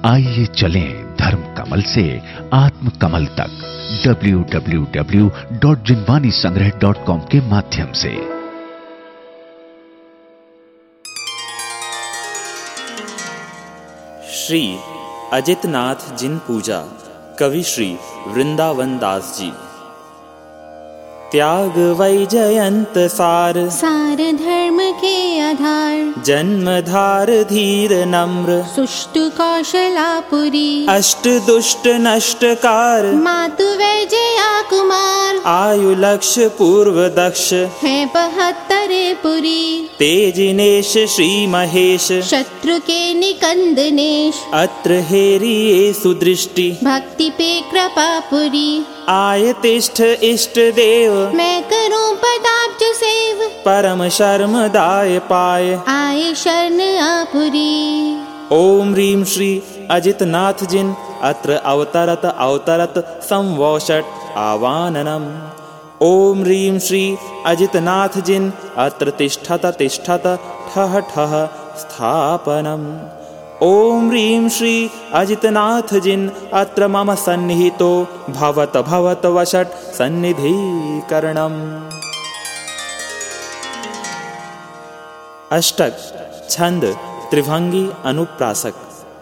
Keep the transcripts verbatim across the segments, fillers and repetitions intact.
आइए चलें धर्म कमल से आत्म कमल तक W W W dot Jinvani Sangrah dot com के माध्यम से। श्री अजितनाथ जिन पूजा, कवि श्री वृंदावन दास जी। त्याग वैजयंत सार, सार धर्म के आधार। जन्म धार धीर नम्र, सुष्टु कौशलापुरी। अष्ट दुष्ट नष्टकार, मातु वैजया कुमार। आयु लक्ष्य पूर्व दक्ष, है बहत्तरे पुरी। तेजिनेश श्री महेश, शत्रु के निकंदनेश। अत्र हेरिये सुदृष्टि, भक्ति पे कृपा पुरी। आय तिष्ठ इष्ट देव, मैं करूं पदाब्ज सेव। परम शर्म दाय पाय, आए शरण आपुरी। ओम ह्रीं श्री अजितनाथ जिन अत्र अवतरत अवतरत संवोषट आवाननम्। ओम ह्रीं श्री अजितनाथ जिन अत्र तिष्ठत तिष्ठत ठः ठः स्थापनम्। ओम ह्रीं श्री अजितनाथ जिन अत्र मम सन्निहितो भवत भवत वषट् सन्निधीकरणम्। अष्टक छंद त्रिभंगी अनुप्रासक।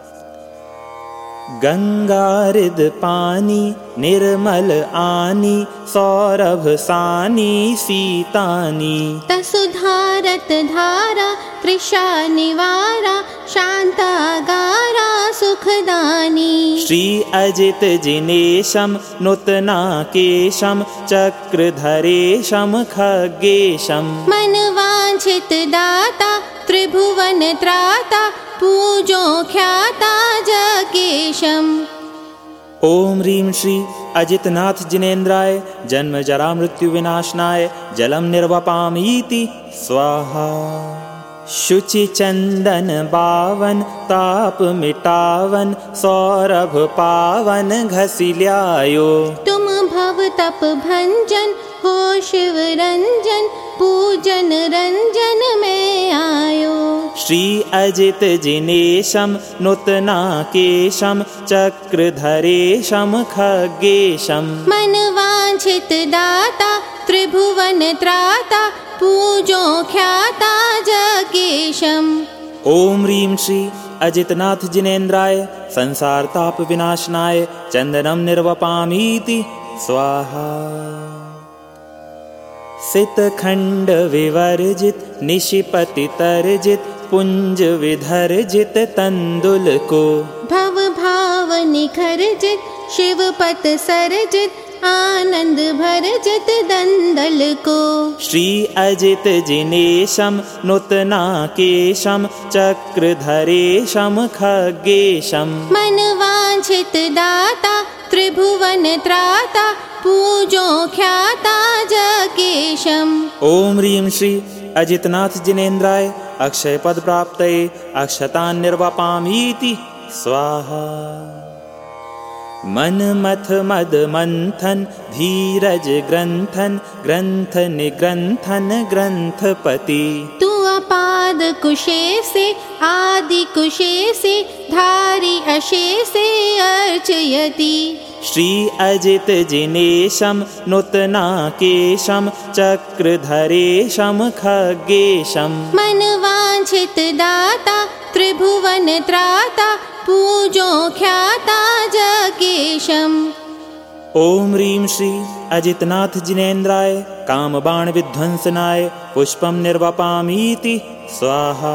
गंगारिद पानी निर्मल आनी, सौरभ सानी सीतानी। तसुधारत धारा तृषा निवारा, शांतागारा सुखदानी। श्री अजित जिनेशम नूतनाकेशम, चक्रधरेशम खग्गेशम। मनवांछित दाता त्रिभुवन त्राता, पूजो ख्याता जगेशम। ओम ह्रीं श्री अजितनाथ जिनेन्द्राय, जन्म जरा मृत्यु विनाशनाय, जलम निर्वपामीति स्वाहा। शुचि चंदन बावन, ताप मिटावन, सौरभ पावन घसिल्यायो। तुम भव तप भंजन, हो शिव रंजन, पूजन रंजन में आयो। श्री अजित जिनेशम नूतनाकेशम, चक्रधरेशम खग्गेशम। मनवांछित दाता त्रिभुवन त्राता, पूजो ख्याता जगेशम। ओम ह्रीं श्री अजितनाथ जिनेन्द्राय, संसार ताप विनाशनाय, चंदनम निर्वपामीति स्वाहा। सितखंड विवर्जित, निशिपति तर्जित, पुंज विधर्जित तंदुल को। भव भाव निखर्जित, शिवपत सर्जित, आनंद भरजित दंदल को। श्री अजित जिनेशम नूतनाकेशम, चक्रधरेशम खग्गेशम। मनवांछित दाता त्रिभुवन त्राता, पूजो ख्याता जगेशम। ओम ह्रीं श्री अजितनाथ जिनेन्द्राय, अक्षय पद प्राप्तये अक्षतान् निर्वपामीति स्वाहा। मन मथ मद मंथन, धीरज ग्रंथन, ग्रंथ निग्रंथन ग्रंथपति। तू अपाद कुशे से, आदि कुशे से, धारी अशे से अर्चयति। श्री अजित जिनेशम नूतनाकेशम, चक्रधरेशम खग्गेशम। मनवांछित दाता त्रिभुवन त्राता, पूजो ख्याता जगेशम। ओम ह्रीं श्री अजितनाथ जिनेन्द्राय, कामबाण विध्वंसनाय, पुष्पम निर्वपामीति स्वाहा।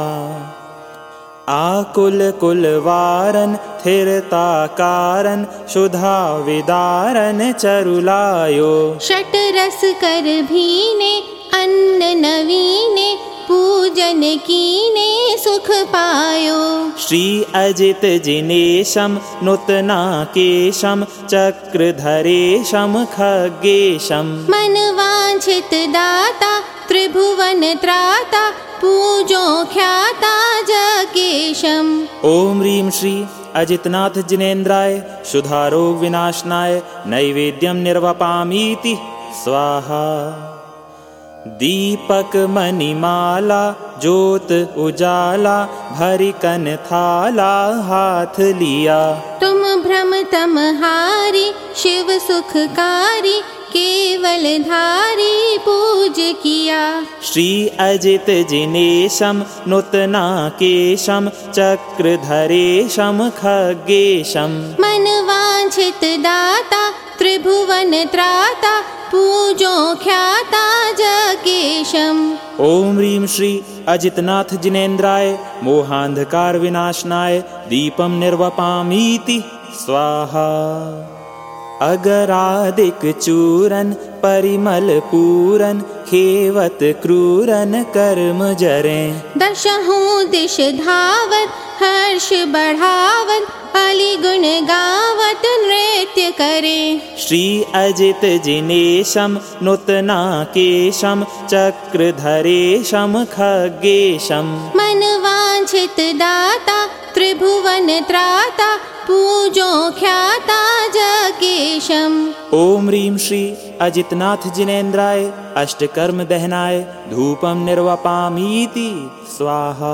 आकुल कुल वारन, स्थिरता कारण, शुधा विदारन चरुलायो। षट रस कर भीने, अन्न नवीने, पूजन कीने सुख पायो। श्री अजित जिनेशम नूतनाकेशम, चक्रधरेशम खग्गेशम। मनवांछित दाता त्रिभुवन त्राता, पूजो ख्याता जगेशम। ओम ह्रीं श्री अजितनाथ जिनेन्द्राय, शुधारोग विनाशनाय, नैवेद्यम निर्वपामीति स्वाहा। दीपक मणिमाला ज्योत उजाला भरी कन थाला हाथ लिया। तुम भ्रम तम हारी शिव सुखकारी केवल धारी पूज किया। श्री अजित जिनेशम नूतना केशम चक्रधरेशम खगेशम। मन वांछित दाता त्रिभुवन त्राता पूजो ख्याता जगेशम। ओम ह्रीं श्री अजितनाथ जिनेन्द्राय मोहांधकार विनाशनाय दीपम निर्वपामीति स्वाहा। अगरादिक चूरन परिमल पूरन खेवत क्रूरन कर्म जरे। दशहूँ दिश धावत हर्ष बढ़ावत अली गुण गावत नृत्य करे। श्री अजित जिनेशम नूतना केशम चक्रधरेशम खगेशम। मन वांछित दाता त्रिभुवन त्राता पूजो ख्याता जगेशम। ओम ह्रीं श्री अजितनाथ जिनेन्द्राय अष्टकर्म दहनाय धूपम निर्वपामीति स्वाहा।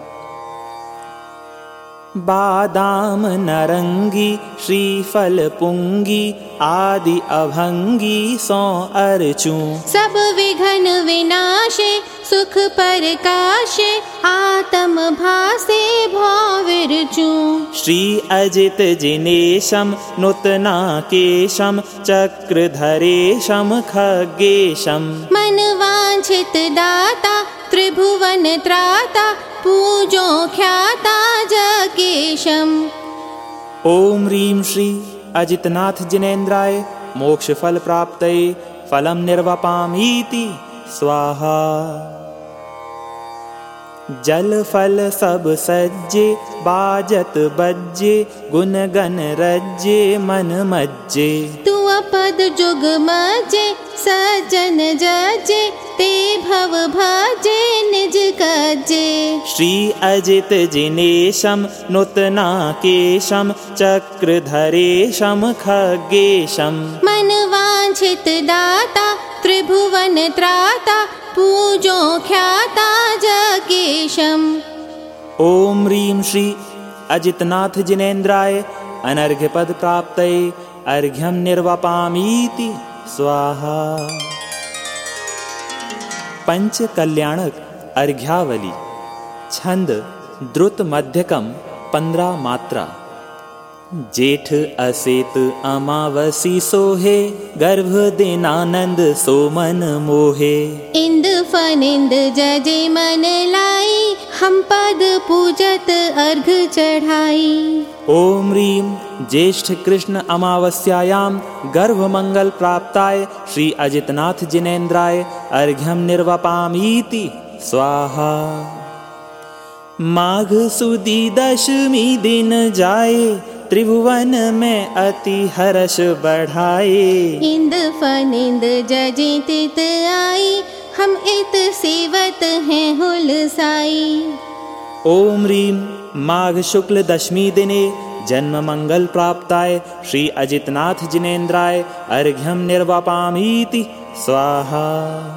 बादाम नरंगी श्रीफल पुंगी आदि अभंगी सौ अर्चूं। सब विघ्न विनाशे सुख परकाशे आत्म भासे भौविरचूं। श्री अजित जिनेशम नूतना केशम चक्रधरेशम खगेशम। मन वांछित दाता त्रिभुवन त्राता पूजो ख्याता जगेशम। ओम ह्रीं श्री अजितनाथ जिनेन्द्राय मोक्ष फल प्राप्तये फलम निर्वपामीति स्वाहा। जल फल सब सज्जे बाजत बज्जे गुण गण रज्जे मन मज्जे। तू पद जुग मजे सजन जजे ते भव भजे निज कजे। श्री अजित जिनेशम नूतना केशम चक्रधरेशम खगेशम। मन वांछित दाता त्रिभुवन त्राता पूजो ख्याता जगेशम। ओम ह्रीं श्री अजितनाथ जिनेन्द्राय अनर्घ्य पद प्राप्तये अर्घ्यम निर्वपामीति स्वाहा। पंच कल्याणक अर्घ्यावली छंद द्रुत मध्यकम पंद्रह मात्रा। जेठ असेत अमावसी सोहे गर्भ दिनानंद सोमन मोहे। इंद फनिंद जजे मन लाई हम पद पूजत अर्घ चढ़ाई। ओम ह्रीं ज्येष्ठ कृष्ण अमावस्यायां गर्भ मंगल प्राप्ताय श्री अजितनाथ जिनेन्द्राय अर्घ्यम निर्वपामीति स्वाहा। माघ सुदी दशमी दिन जाए त्रिभुवन में अति हर्ष बढ़ाए। इंद फनिंद जजे तित आई हम इत सेवत हैं हुलसाई। ओम ह्रीं माघ शुक्ल दशमी दिने जन्म मंगल प्राप्ताय श्री अजितनाथ जिनेन्द्राय अर्घ्यम निर्वपामीति स्वाहा।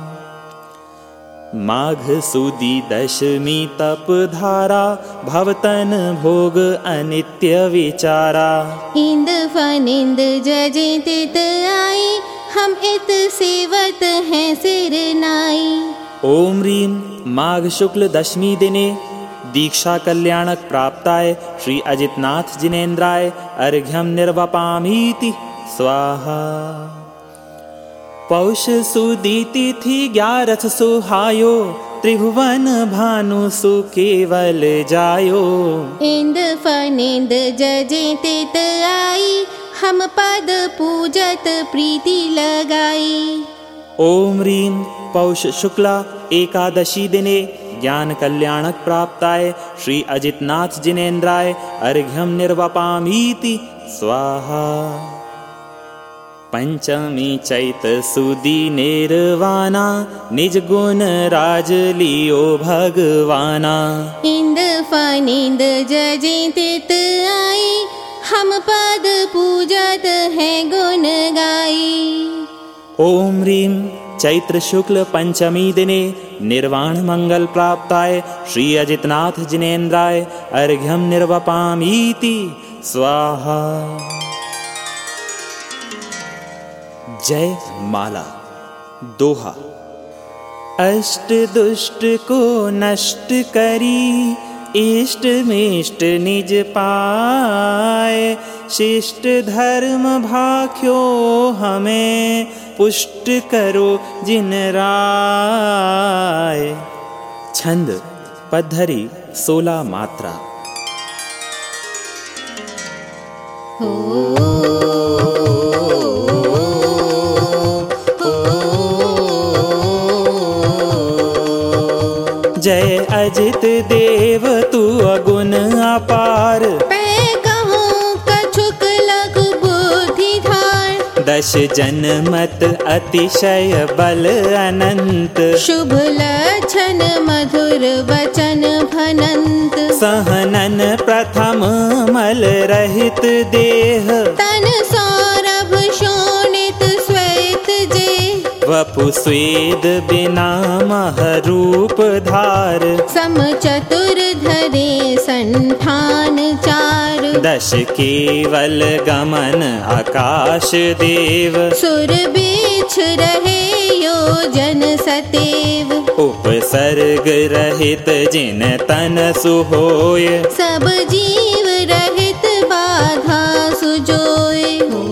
माघ सुदी दशमी तप धारा भवतन भोग अनित्य विचारा। इंद फनिंद जजे तित आई हम इत सेवत हैं सिर नाई। ओम ह्रीं माघ शुक्ल दशमी दिने दीक्षा कल्याणक प्राप्ताय श्री अजितनाथ जिनेन्द्राय अर्घ्यम निर्वपामीति स्वाहा। पौष सुदी तिथि ग्यारथ सुहायो त्रिभुवन भानु सुकेवल जायो। इंद फनिंद जजे तित आई हम पद पूजत प्रीति लगाई। ओम ह्रीं पौष शुक्ला एकादशी दिने ज्ञान कल्याणक प्राप्ताय श्री अजितनाथ जिनेन्द्राय अर्घ्यम निर्वपामीति स्वाहा। पंचमी चैत सुदी निर्वाणा निज गुण राज लियो भगवाना। इंद फनिंद जजे तित आई हम पद पूजत हैं गुण गाई। ओम ह्रीं चैत्र शुक्ल पंचमी दिने निर्वाण मंगल प्राप्ताय श्री अजितनाथ जिनेन्द्राय अर्घ्यम निर्वपामीति स्वाहा। जय माला। दोहा। अष्ट दुष्ट को नष्ट करी, इष्ट मिष्ट निज पाए, शिष्ट धर्म भाख्यो हमें, पुष्ट करो जिन राय। छंद पद्धरी सोलह मात्रा। जय अजित देव तू अगुण अपार, मैं कहूँ कछुक लघु बुद्धि धार। दश जनमत अतिशय बल अनंत, शुभ लक्षण मधुर वचन भनंत। सहनन प्रथम मल रहित देह, तन सौरभ शोणित श्वेत जे। वपु स्वेद बिना मह रूप धार, सम चतुर धरे संठान चार। दश केवल गमन आकाश देव, सुर बीछ रहे योजन सतेव। उपसर्ग रहित जिन तन सुहोय, सब जीव रहित बाधा सुजोय।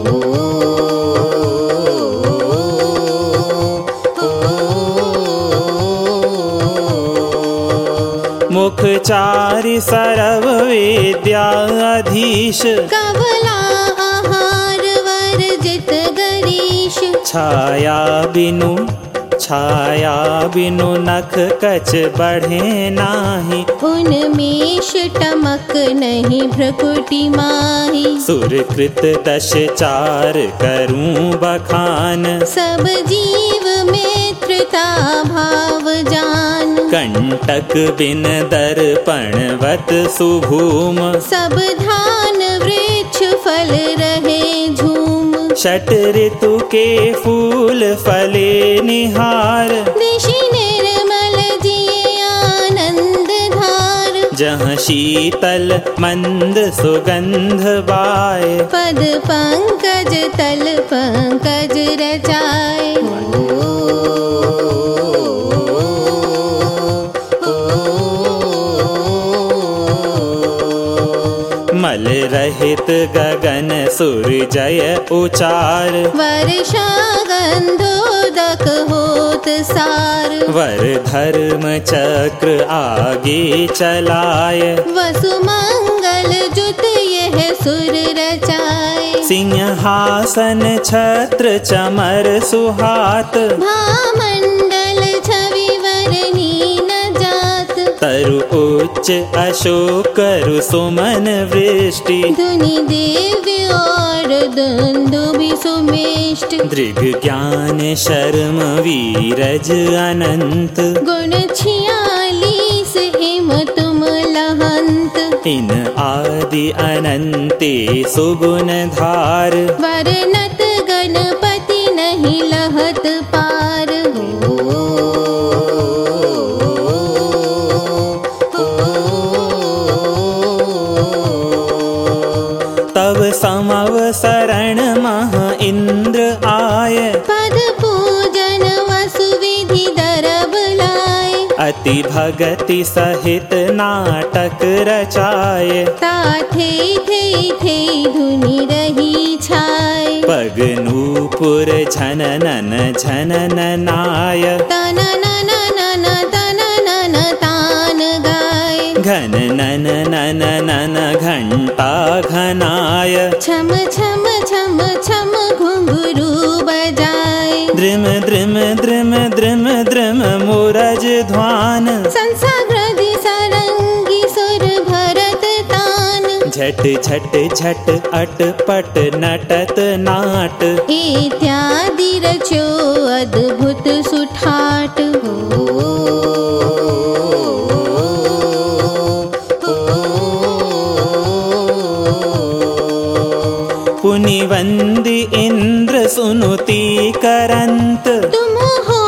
मुख चारि सरव वेद्याधीश, कवला आहार वर्जित गरीश। छाया बिनु छाया बिनु नख कच बढ़े नाही, उन्मेष टमक नहीं भ्रकुटी माही। सुरकृत दश चार करूं बखान, सब जीव मित्रता भाव जान। कंटक बिन दर्पणवत सुभूम, सब धान वृक्ष फल रहे झूम। षट ऋतु के फूल फले निहार, ऋषि निर्मल जिए आनंद धार। जहाँ शीतल मंद सुगंध बाय, पद पंकज तल पंकज रचाए। मल रहित गगन सूर्यजय उचार, वर्षा गंधोदक होत सार। वर धर्म चक्र आगे चलाय, वसुमंगल जुत यह सुर रचाए। सिंहासन छत्र चमर सुहात, भामंडल छवि वरनी न जात। तरु उच्च अशोक सुमन वृष्टि, धुनि दिव्य और दुंदुभि सुमेष्ट। दृग ज्ञान शर्म वीरज अनंत, गुण छियालीस हिम तुम लहंत। इन आदि अनंते सुगुण धार, वरनत गणपति नहीं लहत पार। तब समव शरण मह इंद्र आय, पद पूजन वसुविधि दरब लाए। अति भगति सहित नाटक रचाय, ताथे थे थे धुनि रही छाए। पग नूपुर झननन झनन नाय, तन नन नन तन नन तान गाय। घन नन नन नन घंटा घनाय, छम छम छम छम घुंघरू बजाए। द्रिम द्रिम द्रिम द्रिम द्रिम मूरज ध्वान, संसाग्रदि सारंगी सुर भरत तान। झट झट झट अट पट नटत नाट, इत्यादि रचो अद्भुत सुठाट। पुनि वंदि इंद्र सुनुति करंत, तुम हो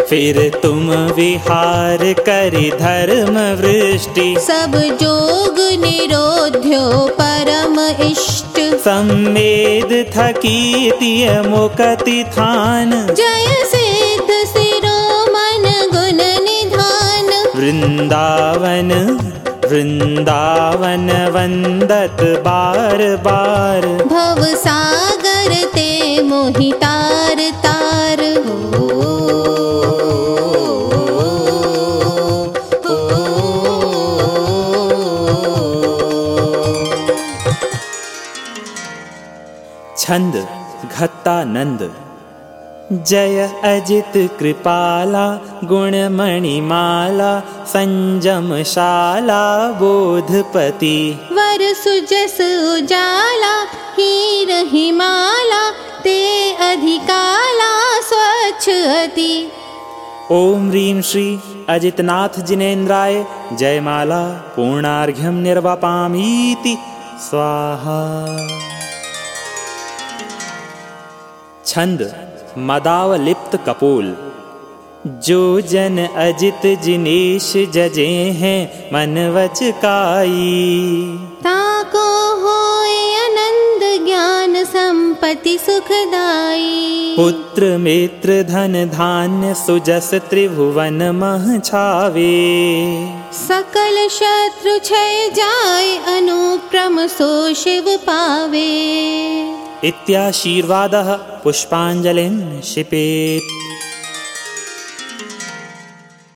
फिर तुम विहार करि धर्म वृष्टि, सब जोग निरोध्यो परम इष्ट। संवेद थकी तिय मुकति थान, जय सिद्ध शिरोमन गुण निधान। वृंदावन वृंदावन वंदत बार बार, भव सागर ते मोहि तार तार। छंद घत्तानंद। जय अजित कृपाला, गुणमणिमाला, संजमशाला बोधपति। वर सुजस उजाला, हीर हिमाला, ते अधिकाला स्वच्छ अति। ओम ह्रीं श्री अजितनाथ जिनेन्द्राय जयमाला पूर्णार्घ्यं निर्वापामीति स्वाहा। छंद मदावलिप्त कपोल। जो जन अजित जिनेश जजे हैं मन वच काई, ताको होए आनंद ज्ञान संपत्ति सुखदाई। पुत्र मित्र धन धान्य सुजस त्रिभुवन मह छावे, सकल शत्रु क्षय जाय अनुप्रम सो शिव पावे। इत्याशीर्वादः पुष्पाञ्जलिं क्षिपेत्।